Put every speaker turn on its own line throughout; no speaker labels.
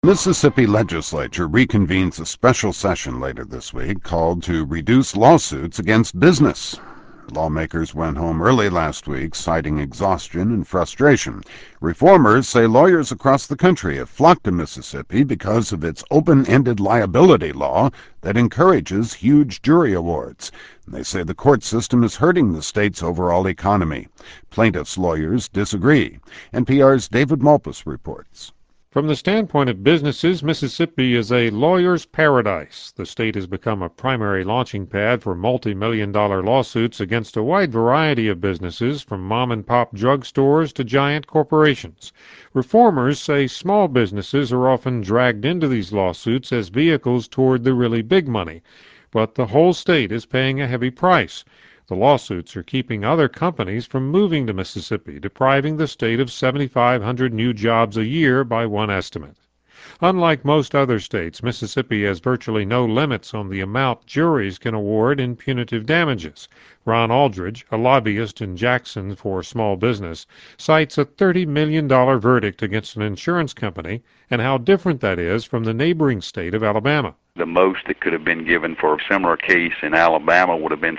Mississippi legislature reconvenes a special session later this week called to reduce lawsuits against business. Lawmakers went home early last week, citing exhaustion and frustration. Reformers say lawyers across the country have flocked to Mississippi because of its open-ended liability law that encourages huge jury awards. They say the court system is hurting the state's overall economy. Plaintiffs' lawyers disagree. NPR's David Malpass reports.
From the standpoint of businesses, Mississippi is a lawyer's paradise. The state has become a primary launching pad for multi-million-dollar lawsuits against a wide variety of businesses, from mom-and-pop drugstores to giant corporations. Reformers say small businesses are often dragged into these lawsuits as vehicles toward the really big money. But the whole state is paying a heavy price. The lawsuits are keeping other companies from moving to Mississippi, depriving the state of 7,500 new jobs a year by one estimate. Unlike most other states, Mississippi has virtually no limits on the amount juries can award in punitive damages. Ron Aldridge, a lobbyist in Jackson for small business, cites a $30 million verdict against an insurance company and how different that is from the neighboring state of Alabama.
The most that could have been given for a similar case in Alabama would have been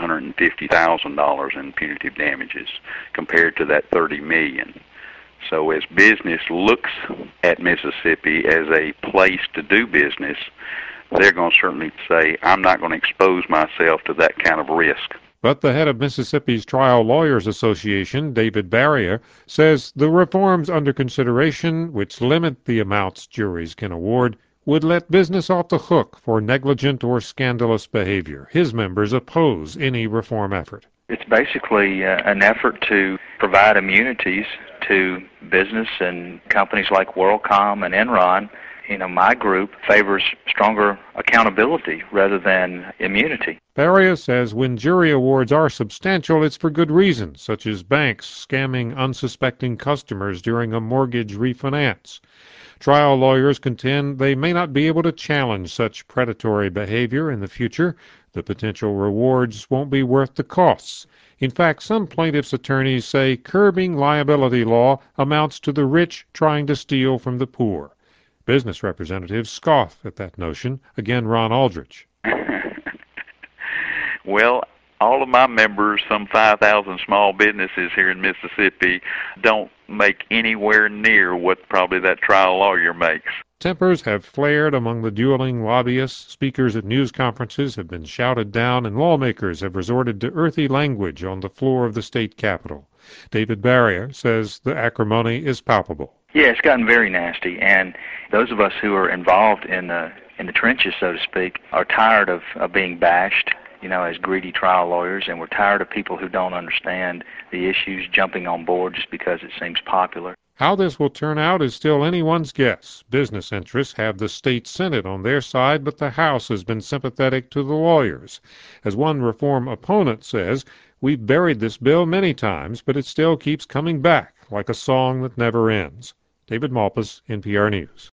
$750,000 in punitive damages compared to that $30 million. So as business looks at Mississippi as a place to do business, they're going to certainly say, I'm not going to expose myself to that kind of risk.
But the head of Mississippi's Trial Lawyers Association, David Barrier, says the reforms under consideration, which limit the amounts juries can award, would let business off the hook for negligent or scandalous behavior. His members oppose any reform effort.
It's basically an effort to provide immunities to business and companies like WorldCom and Enron. My group favors stronger accountability rather than immunity.
Barrier says when jury awards are substantial, it's for good reasons, such as banks scamming unsuspecting customers during a mortgage refinance. Trial lawyers contend they may not be able to challenge such predatory behavior in the future. The potential rewards won't be worth the costs. In fact, some plaintiffs' attorneys say curbing liability law amounts to the rich trying to steal from the poor. Business representatives scoff at that notion. Again, Ron Aldridge.
Well, all of my members, some 5,000 small businesses here in Mississippi, don't make anywhere near what probably that trial lawyer makes.
Tempers have flared among the dueling lobbyists. Speakers at news conferences have been shouted down, and lawmakers have resorted to earthy language on the floor of the state capitol. David Barrier says the acrimony is palpable.
Yeah, it's gotten very nasty, and those of us who are involved in the trenches, so to speak, are tired of being bashed, as greedy trial lawyers, and we're tired of people who don't understand the issues jumping on board just because it seems popular.
How this will turn out is still anyone's guess. Business interests have the state Senate on their side, but the House has been sympathetic to the lawyers. As one reform opponent says, we've buried this bill many times, but it still keeps coming back, like a song that never ends. David Malpass, NPR News.